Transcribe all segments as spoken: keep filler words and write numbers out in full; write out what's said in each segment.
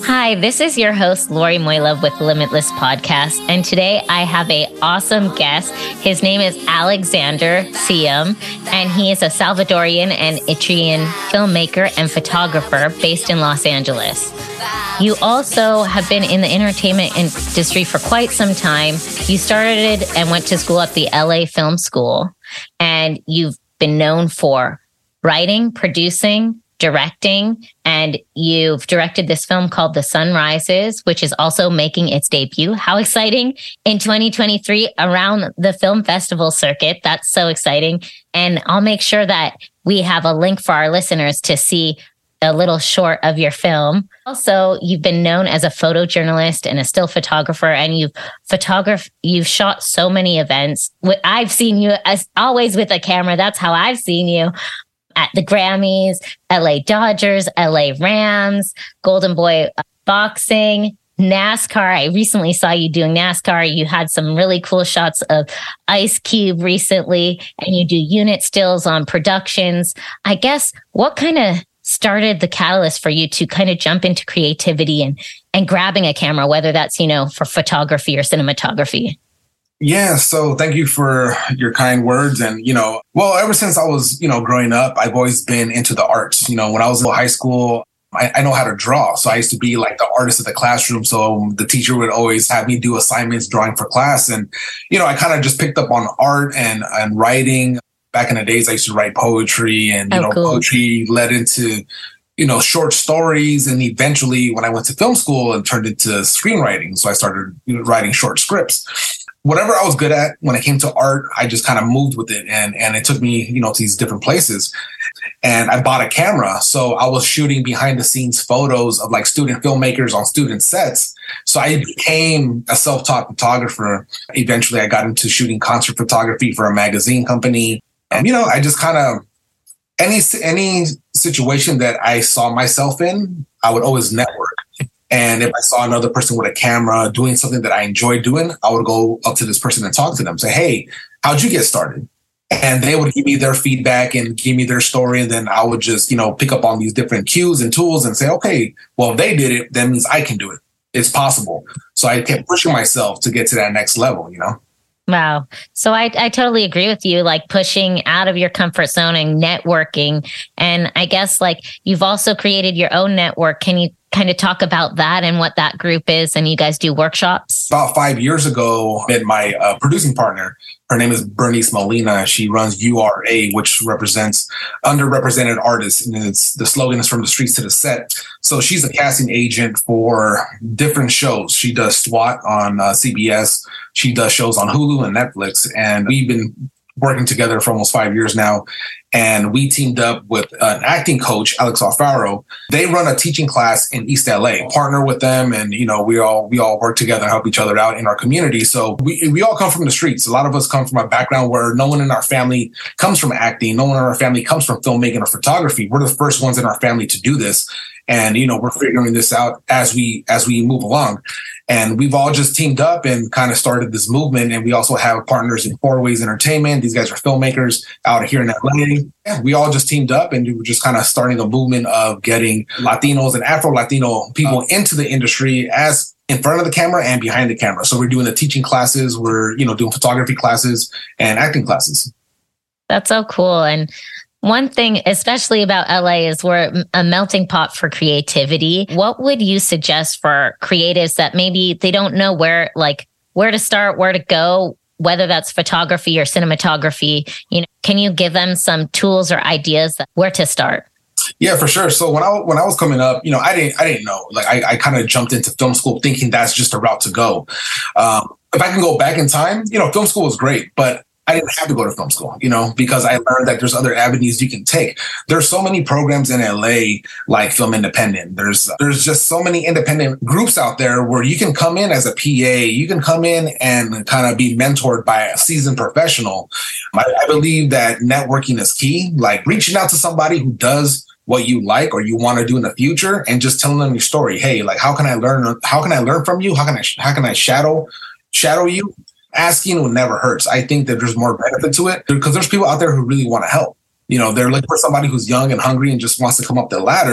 Hi, this is your host, Lori Moylove with Limitless Podcast. And today I have a awesome guest. His name is Alexander Siam, and he is a Salvadorian and Eritrean filmmaker and photographer based in Los Angeles. You also have been in the entertainment industry for quite some time. You started and went to school at the L A Film School, and you've been known for writing, producing, directing, and you've directed this film called The Sun Rises, which is also making its debut. How exciting in twenty twenty-three around the film festival circuit. That's so exciting. And I'll make sure that we have a link for our listeners to see a little short of your film. Also, you've been known as a photojournalist and a still photographer, and you've photographed, you've shot so many events. I've seen you as always with a camera. That's how I've seen you. At the Grammys, L A Dodgers, L A Rams, Golden Boy boxing, NASCAR. I recently saw you doing NASCAR. You had some really cool shots of Ice Cube recently, and you do unit stills on productions. I guess what kind of started the catalyst for you to kind of jump into creativity and, and grabbing a camera, whether that's, you know, for photography or cinematography? Yeah. So thank you for your kind words. And, you know, well, ever since I was, you know, growing up, I've always been into the arts. You know, when I was in high school, I, I know how to draw. So I used to be like the artist of the classroom. So the teacher would always have me do assignments drawing for class. And, you know, I kind of just picked up on art and, and writing. Back in the days, I used to write poetry, and, you oh, know, cool. poetry led into, you know, short stories. And eventually when I went to film school, it turned into screenwriting. So I started, you know, writing short scripts. Whatever I was good at when it came to art, I just kind of moved with it. And, and it took me, you know, to these different places. And I bought a camera. So I was shooting behind the scenes photos of like student filmmakers on student sets. So I became a self-taught photographer. Eventually I got into shooting concert photography for a magazine company. And, you know, I just kind of, any, any situation that I saw myself in, I would always network. And if I saw another person with a camera doing something that I enjoyed doing, I would go up to this person and talk to them, say, hey, how'd you get started? And they would give me their feedback and give me their story. And then I would just, you know, pick up on these different cues and tools and say, okay, well, if they did it, that means I can do it. It's possible. So I kept pushing myself to get to that next level, you know? Wow. So I, I totally agree with you, like pushing out of your comfort zone and networking. And I guess like you've also created your own network. Can you kind of talk about that and what that group is? And you guys do workshops? About five years ago, I met my uh, producing partner. Her name is Bernice Molina. She runs U R A, which represents underrepresented artists. And it's, the slogan is from the streets to the set. So she's a casting agent for different shows. She does SWAT on uh, C B S. She does shows on Hulu and Netflix. And we've been working together for almost five years now. And we teamed up with an acting coach, Alex Alfaro. They run a teaching class in East L A. Partner with them, and you know, we all we all work together and help each other out in our community. So we we all come from the streets. A lot of us come from a background where no one in our family comes from acting. No one in our family comes from filmmaking or photography. We're the first ones in our family to do this. And, you know, we're figuring this out as we as we move along. And we've all just teamed up and kind of started this movement. And we also have partners in Four Ways Entertainment. These guys are filmmakers out here in L A. Yeah, we all just teamed up, and we were just kind of starting a movement of getting Latinos and Afro-Latino people into the industry as in front of the camera and behind the camera. So we're doing the teaching classes. We're, you know, doing photography classes and acting classes. That's so cool. And one thing, especially about L A, is we're a melting pot for creativity. What would you suggest for creatives that maybe they don't know where, like, where to start, where to go, whether that's photography or cinematography? You know, can you give them some tools or ideas that, where to start? Yeah, for sure. So when I when I was coming up, you know, I didn't I didn't know. Like, I, I kind of jumped into film school thinking that's just a route to go. Um, if I can go back in time, you know, film school was great, but I didn't have to go to film school, you know, because I learned that there's other avenues you can take. There's so many programs in L A like Film Independent. There's there's just so many independent groups out there where you can come in as a P A. You can come in and kind of be mentored by a seasoned professional. I, I believe that networking is key, like reaching out to somebody who does what you like or you want to do in the future and just telling them your story. Hey, like, how can I learn? How can I learn from you? How can I how can I shadow shadow you? Asking will never hurts. I think that there's more benefit to it because there's people out there who really want to help. You know, they're looking for somebody who's young and hungry and just wants to come up the ladder.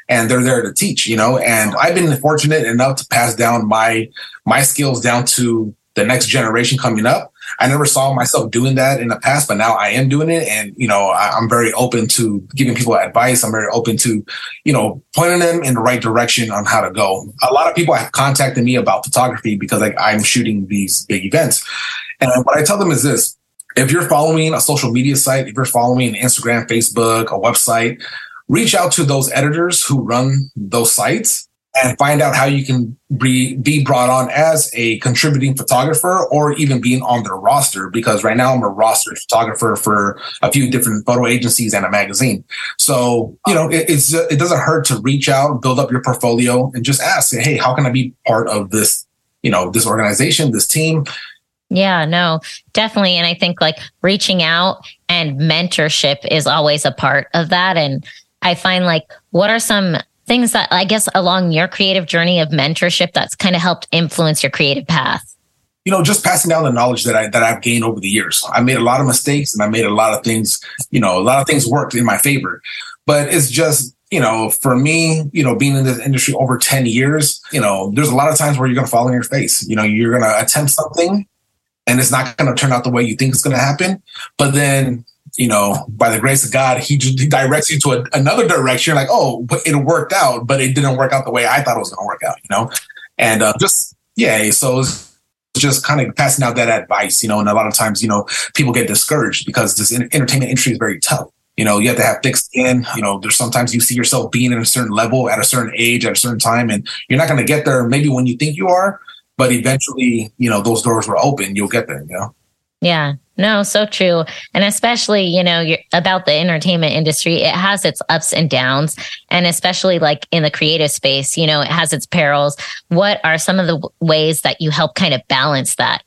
and they're there to teach, you know, and I've been fortunate enough to pass down my, my skills down to the next generation coming up. I never saw myself doing that in the past, but now I am doing it. And, you know, I, I'm very open to giving people advice. I'm very open to, you know, pointing them in the right direction on how to go. A lot of people have contacted me about photography because like I'm shooting these big events. And what I tell them is this: if you're following a social media site, if you're following Instagram, Facebook, a website, reach out to those editors who run those sites and find out how you can be, be brought on as a contributing photographer or even being on their roster. Because right now I'm a roster photographer for a few different photo agencies and a magazine. So, you know, it, it's, it doesn't hurt to reach out, build up your portfolio and just ask, say, hey, how can I be part of this, you know, this organization, this team? Yeah, no, definitely. And I think like reaching out and mentorship is always a part of that. And I find like, what are some things that I guess along your creative journey of mentorship that's kind of helped influence your creative path? You know, just passing down the knowledge that I, that I've gained over the years. I made a lot of mistakes and I made a lot of things, you know, a lot of things worked in my favor, but it's just, you know, for me, you know, being in this industry over ten years, you know, there's a lot of times where you're going to fall on your face. You know, you're going to attempt something and it's not going to turn out the way you think it's going to happen. But then, you know, by the grace of God, he just he directs you to a, another direction. Like, oh, but it worked out, but it didn't work out the way I thought it was going to work out, you know? And uh, just, yeah, so it's just kind of passing out that advice, you know, and a lot of times, you know, people get discouraged because this entertainment industry is very tough. You know, you have to have thick skin. You know, there's sometimes you see yourself being at a certain level at a certain age, at a certain time, and you're not going to get there maybe when you think you are, but eventually, you know, those doors will open. You'll get there, you know? Yeah, no, so true. And especially, you know, you're, about the entertainment industry, it has its ups and downs. And especially like in the creative space, you know, it has its perils. What are some of the w- ways that you help kind of balance that?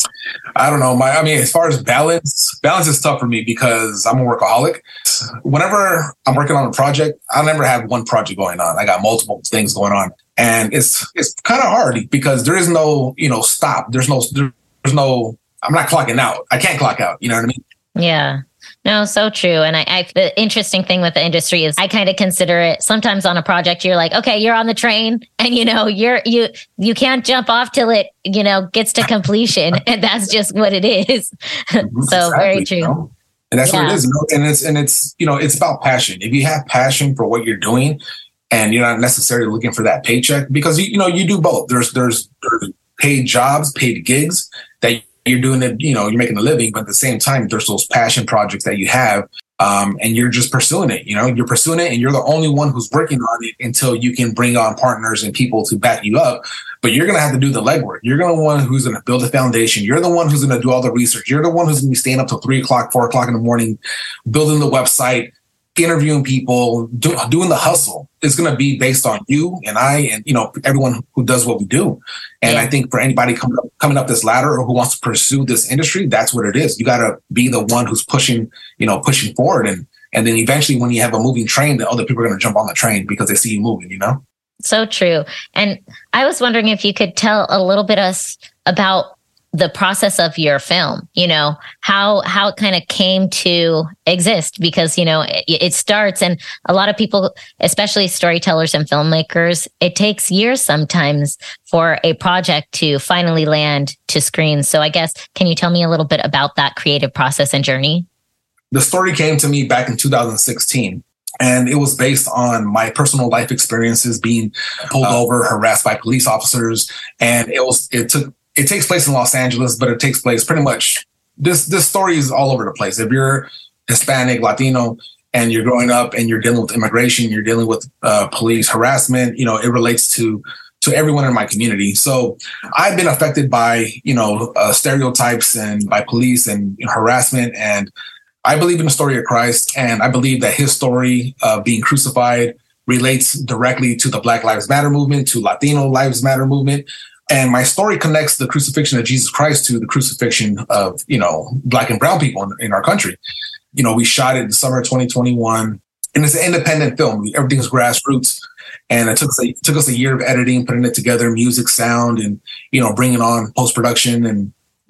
I don't know. My, I mean, as far as balance, balance is tough for me because I'm a workaholic. Whenever I'm working on a project, I never have one project going on. I got multiple things going on, and it's it's kind of hard because there is no, you know, stop. There's no, there's no. I'm not clocking out. I can't clock out. You know what I mean? Yeah. No, so true. And I, I, the interesting thing with the industry is I kind of consider it sometimes on a project, you're like, okay, you're on the train and, you know, you're, you, you can't jump off till it, you know, gets to completion. And that's just what it is. so exactly, very true. You know? And that's yeah. what it is. You know? And it's, and it's, you know, it's about passion. If you have passion for what you're doing and you're not necessarily looking for that paycheck, because, you, you know, you do both. There's, there's, there's paid jobs, paid gigs that you're doing it, you know, you're making a living, but at the same time, there's those passion projects that you have, um, and you're just pursuing it, you know, you're pursuing it and you're the only one who's working on it until you can bring on partners and people to back you up. But you're going to have to do the legwork. You're going to be one who's going to build a foundation. You're the one who's going to do all the research. You're the one who's going to be staying up till three o'clock, four o'clock in the morning, building the website, interviewing people, do, doing the hustle. It's going to be based on you and I and, you know, everyone who does what we do. And yeah. I think for anybody coming up, coming up this ladder or who wants to pursue this industry, that's what it is. You got to be the one who's pushing, you know, pushing forward. And, and then eventually when you have a moving train, the other people are going to jump on the train because they see you moving, you know? So true. And I was wondering if you could tell a little bit us about the process of your film, you know, how, how it kind of came to exist, because, you know, it, it starts and a lot of people, especially storytellers and filmmakers, it takes years sometimes for a project to finally land to screen. So I guess, can you tell me a little bit about that creative process and journey? The story came to me back in two thousand sixteen. And it was based on my personal life experiences being pulled uh, over, harassed by police officers. And it was, it took, It takes place in Los Angeles, but it takes place pretty much, this this story is all over the place. If you're Hispanic, Latino, and you're growing up and you're dealing with immigration, you're dealing with uh, police harassment, you know, it relates to to everyone in my community. So I've been affected by, you know, uh, stereotypes and by police and you know, harassment. And I believe in the story of Christ. And I believe that his story of being crucified relates directly to the Black Lives Matter movement, to Latino Lives Matter movement. And my story connects the crucifixion of Jesus Christ to the crucifixion of, you know, Black and brown people in, in our country. You know, we shot it in the summer of twenty twenty-one, and it's an independent film. Everything's grassroots. And it took us, a, it took us a year of editing, putting it together, music, sound, and, you know, bringing on post-production and,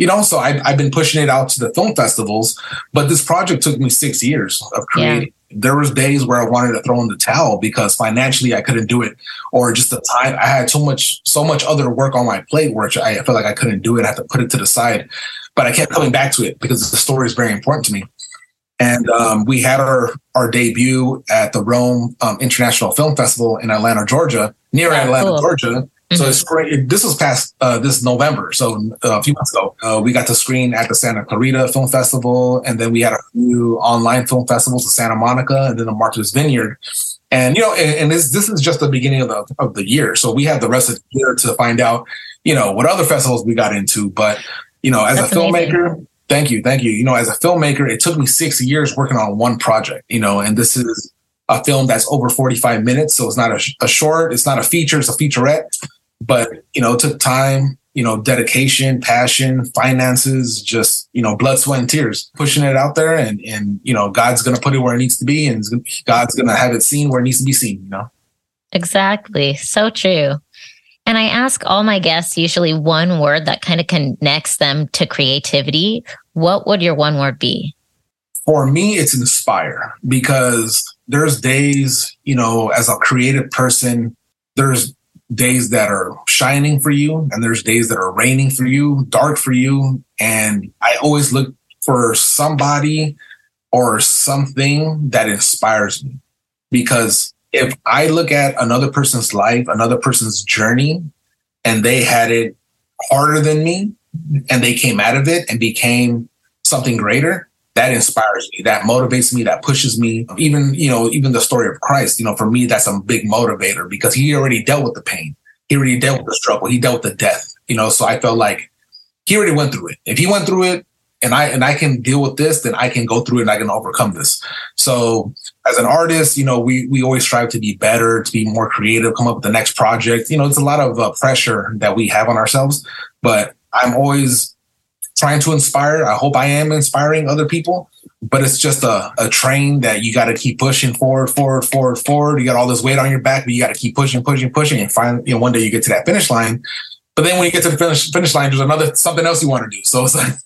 you know, so I, I've been pushing it out to the film festivals, but this project took me six years of creating. Yeah. There was days where I wanted to throw in the towel because financially I couldn't do it, or just the time. I had so much, so much other work on my plate where I felt like I couldn't do it. I had to put it to the side, but I kept coming back to it because the story is very important to me. And um, we had our, our debut at the Rome um, International Film Festival in Atlanta, Georgia, near oh, Atlanta, cool. Georgia. Mm-hmm. So it's great. This was past uh, this November, so uh, a few months ago. Uh, we got to screen at the Santa Clarita Film Festival, and then we had a few online film festivals in Santa Monica, and then the Martha's Vineyard. And you know, and, and this this is just the beginning of the of the year, so we have the rest of the year to find out, you know, what other festivals we got into. But you know, as That's a filmmaker. Amazing. Thank you. Thank you. You know, as a filmmaker, it took me six years working on one project, you know, and this is a film that's over forty-five minutes. So it's not a, a short, it's not a feature, it's a featurette, but, you know, it took time, you know, dedication, passion, finances, just, you know, blood, sweat and tears, pushing it out there. And, and, you know, God's going to put it where it needs to be, and God's going to have it seen where it needs to be seen, you know? Exactly. So true. And I ask all my guests usually one word that kind of connects them to creativity. What would your one word be? For me, it's inspire, because there's days, you know, as a creative person, there's days that are shining for you and there's days that are raining for you, dark for you. And I always look for somebody or something that inspires me, because if I look at another person's life, another person's journey, and they had it harder than me and they came out of it and became something greater, that inspires me, that motivates me, that pushes me. Even, you know, even the story of Christ, you know, for me, that's a big motivator because he already dealt with the pain. He already dealt with the struggle. He dealt with the death, you know, so I felt like he already went through it. If he went through it, and I and I can deal with this, then I can go through it and I can overcome this. So as an artist, you know, we we always strive to be better, to be more creative, come up with the next project. You know, it's a lot of uh, pressure that we have on ourselves, but I'm always trying to inspire. I hope I am inspiring other people, but it's just a, a train that you got to keep pushing forward, forward, forward, forward. You got all this weight on your back, but you got to keep pushing, pushing, pushing, and finally, you know, one day you get to that finish line. But then when you get to the finish finish line, there's another something else you want to do. So it's like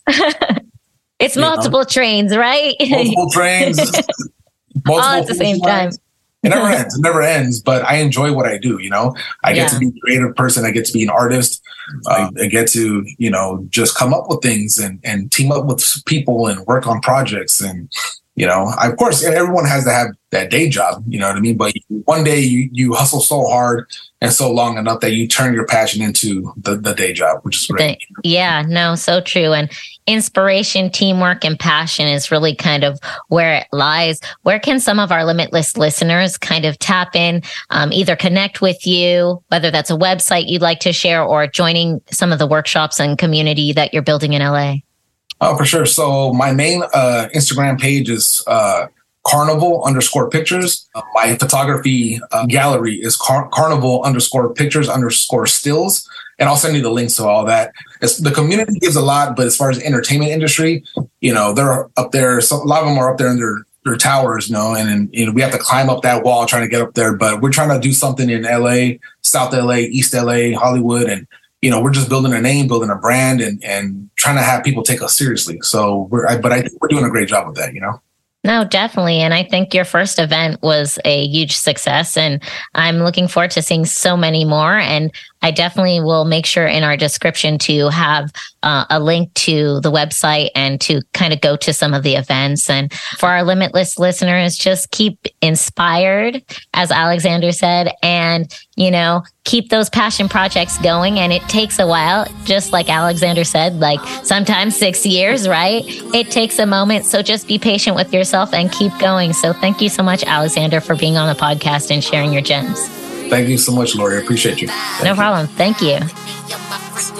it's multiple know, trains, right? Multiple trains, multiple all at the same time. It never ends. It never ends. But I enjoy what I do. You know, I yeah. get to be a creative person. I get to be an artist. Uh, I get to, you know, just come up with things and, and team up with people and work on projects. And, you know, I, of course, everyone has to have that day job. You know what I mean? But one day you, you hustle so hard and so long enough that you turn your passion into the, the day job, which is great. Yeah, no, so true. And inspiration, teamwork, and passion is really kind of where it lies. Where can some of our Limitless listeners kind of tap in, um, either connect with you, whether that's a website you'd like to share or joining some of the workshops and community that you're building in L A? Oh, for sure. So my main uh, Instagram page is uh, Carnival underscore pictures. Uh, my photography uh, gallery is car- Carnival underscore pictures underscore stills. And I'll send you the links to all that. It's, the community gives a lot, but as far as the entertainment industry, you know, they're up there. So a lot of them are up there in their, their towers, you know, and, and you know, we have to climb up that wall trying to get up there. But we're trying to do something in L A, South L A, East L A, Hollywood. And, you know, we're just building a name, building a brand, and, and trying to have people take us seriously. So we're, I, but I think we're doing a great job with that, you know? No, definitely. And I think your first event was a huge success, and I'm looking forward to seeing so many more. And I definitely will make sure in our description to have uh, a link to the website and to kind of go to some of the events. And for our Limitless listeners, just keep inspired, as Alexander said, and, you know, keep those passion projects going. And it takes a while, just like Alexander said, like sometimes six years, right? It takes a moment. So just be patient with yourself and keep going. So thank you so much, Alexander, for being on the podcast and sharing your gems. Thank you so much, Lori. I appreciate you. Thank no you. problem. Thank you.